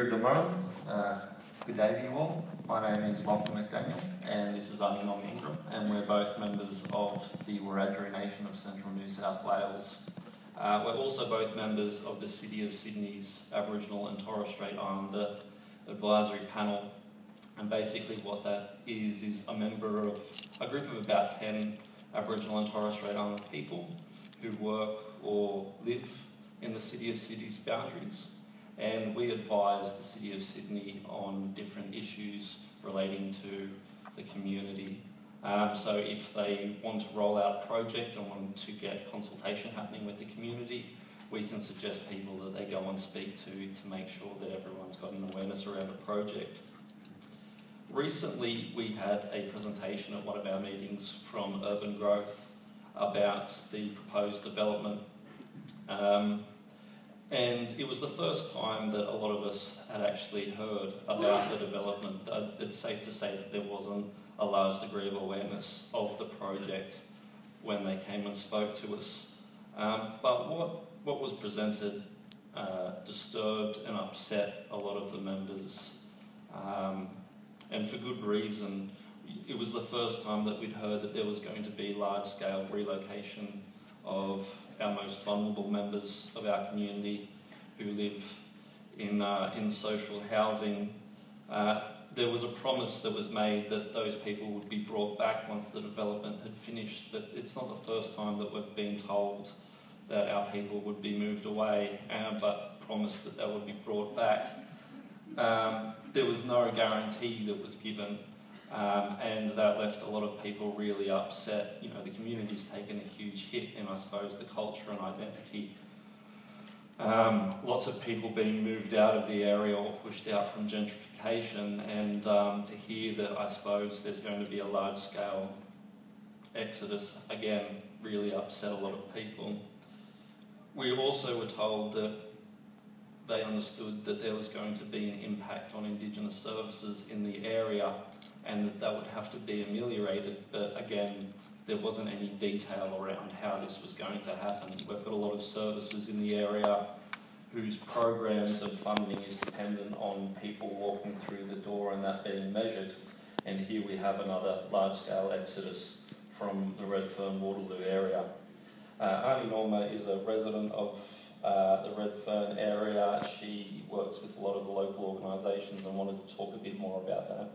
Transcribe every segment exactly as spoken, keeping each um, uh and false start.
Guru uh, good day to you all. My name is Lachlan McDaniel and this is Aninom Ingram, and we're both members of the Wiradjuri Nation of Central New South Wales. Uh, we're also both members of the City of Sydney's Aboriginal and Torres Strait Islander Advisory Panel, and basically what that is is a member of a group of about ten Aboriginal and Torres Strait Islander people who work or live in the City of Sydney's boundaries, and we advise the City of Sydney on different issues relating to the community. Um, so if they want to roll out a project and want to get consultation happening with the community, we can suggest people that they go and speak to to make sure that everyone's got an awareness around a project. Recently we had a presentation at one of our meetings from Urban Growth about the proposed development. Um, And it was the first time that a lot of us had actually heard about the development. It's safe to say that there wasn't a large degree of awareness of the project when they came and spoke to us. Um, but what, what was presented uh, disturbed and upset a lot of the members, um, and for good reason. It was the first time that we'd heard that there was going to be large-scale relocation of our most vulnerable members of our community who live in, uh, in social housing. Uh, there was a promise that was made that those people would be brought back once the development had finished, but it's not the first time that we've been told that our people would be moved away, uh, but promised that they would be brought back. Um, there was no guarantee that was given. Um, and that left a lot of people really upset. You know, the community's taken a huge hit in, I suppose, the culture and identity. Um, lots of people being moved out of the area or pushed out from gentrification, and um, to hear that, I suppose, there's going to be a large-scale exodus, again, really upset a lot of people. We also were told that they understood that there was going to be an impact on Indigenous services in the area and that that would have to be ameliorated, but again, there wasn't any detail around how this was going to happen. We've got a lot of services in the area whose programs and funding is dependent on people walking through the door and that being measured, and here we have another large-scale exodus from the Redfern Waterloo area. Uh, Arnie Norma is a resident of Uh, the Redfern area. She works with a lot of the local organisations and wanted to talk a bit more about that.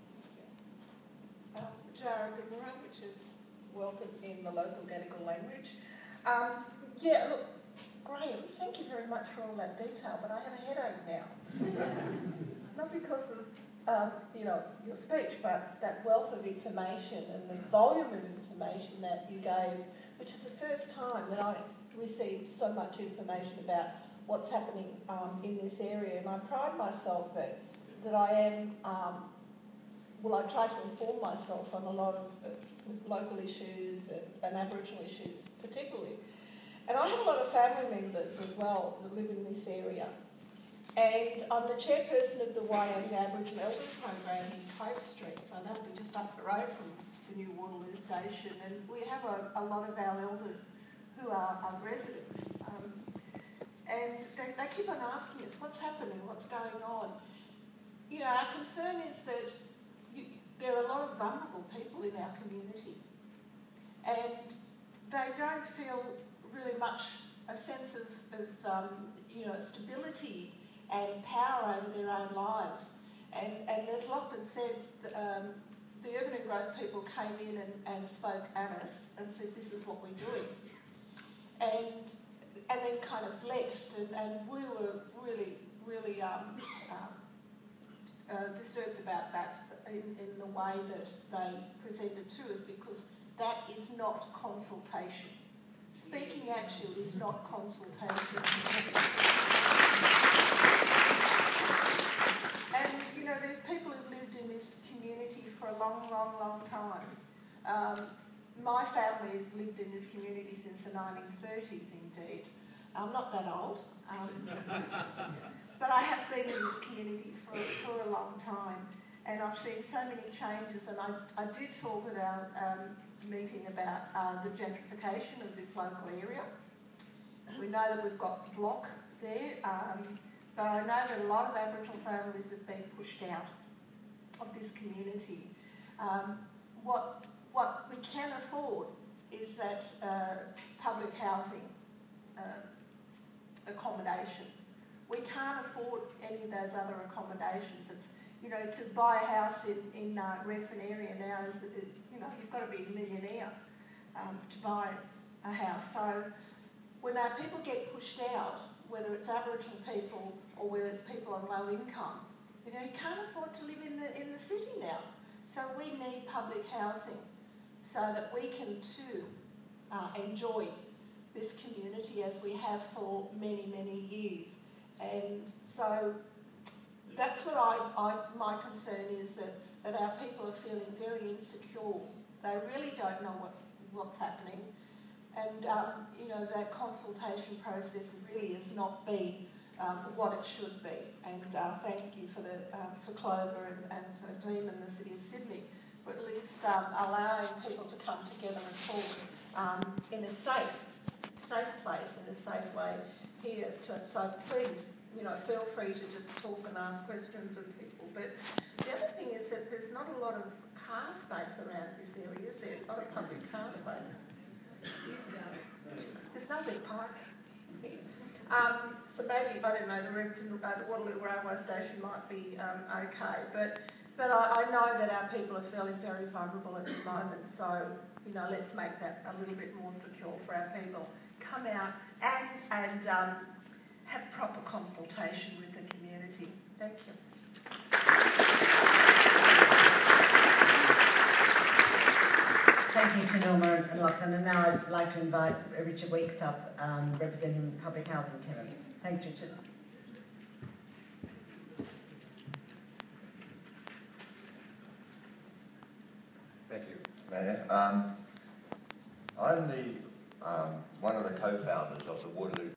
Um, Jara Gumura, which is welcome in the local Gadigal language. Um, yeah, look, Graham, thank you very much for all that detail, but I have a headache now. Not because of um, you know, your speech, but that wealth of information and the volume of information that you gave, which is the first time that I received so much information about what's happening um, in this area, and I pride myself that that I am, um, well, I try to inform myself on a lot of uh, local issues and, and Aboriginal issues particularly. And I have a lot of family members as well that live in this area, and I'm the chairperson of the Wyong Aboriginal Elders Program in Tate Street, so that'll be just up the road from the new Waterloo station, and we have a, a lot of our elders who are, are residents, um, and they, they keep on asking us, what's happening, what's going on? You know, our concern is that you, there are a lot of vulnerable people in our community, and they don't feel really much a sense of, of um, you know, stability and power over their own lives. And, and as Lachlan said, um, the Urban and Growth people came in and, and spoke at us and said, this is what we're doing. And and then kind of left, and, and we were really, really um, um, uh, disturbed about that in, in the way that they presented to us, because that is not consultation. Speaking at you is not consultation. And, you know, there's people who've lived in this community for a long, long, long time. Um, My family has lived in this community since the nineteen thirties, indeed. I'm not that old, um, but I have been in this community for, for a long time, and I've seen so many changes, and I, I did talk at our um, meeting about uh, the gentrification of this local area. We know that we've got Block there, um, but I know that a lot of Aboriginal families have been pushed out of this community. Um, what, what we can afford is that uh, public housing uh, accommodation. We can't afford any of those other accommodations. It's, you know, to buy a house in, in uh, Redfern area now is, you know, you've got to be a millionaire um, to buy a house. So when our people get pushed out, whether it's Aboriginal people or whether it's people on low income, you know, you can't afford to live in the, in the city now. So we need public housing so that we can too uh, enjoy this community as we have for many, many years. And so that's what I, I my concern is, that, that our people are feeling very insecure. They really don't know what's, what's happening. And, um, you know, that consultation process really has not been um, what it should be. And uh, thank you for, the, uh, for Clover and, and uh, Dean and the City of Sydney for at least um, allowing people to come together and talk um, in a safe, safe place, in a safe way here. To, so please, you know, feel free to just talk and ask questions of people. But the other thing is that there's not a lot of car space around this area, is there? A lot of public car space. There's no big park here. Um, so maybe, I don't know, the, uh, the Waterloo Railway Station might be um, okay, but but I, I know that our people are feeling very vulnerable at the moment, so, you know, let's make that a little bit more secure for our people. Come out and, and um, have proper consultation with the community. Thank you. Thank you to Norma and Lachlan, and now I'd like to invite Richard Weeks up, um, representing public housing tenants. Thanks, Richard. Thank you, Mayor. Um, I'm the um, one of the co-founders of the Waterloo